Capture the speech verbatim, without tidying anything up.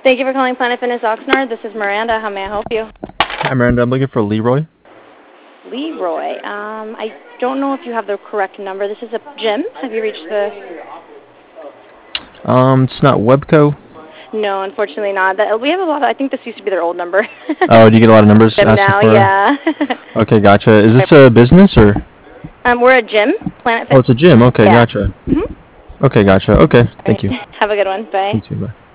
Thank you for calling Planet Fitness Oxnard. This is Miranda. How may I help you? Hi, Miranda. I'm looking for Leroy. Leroy. Um, I don't know if you have the correct number. This is a gym. Have you reached the... Um, it's not Webco. No, unfortunately not. That, we have a lot of... I think this used to be their old number. Oh, do you get a lot of numbers Gym asking now, for? yeah. Okay, gotcha. Is this a business or? Um, we're a gym, Planet Fitness. Oh, it's a gym. Okay, Yeah. gotcha. Mm-hmm. Okay, gotcha. Okay, All thank right. you. Have a good one. Bye. You too, bye.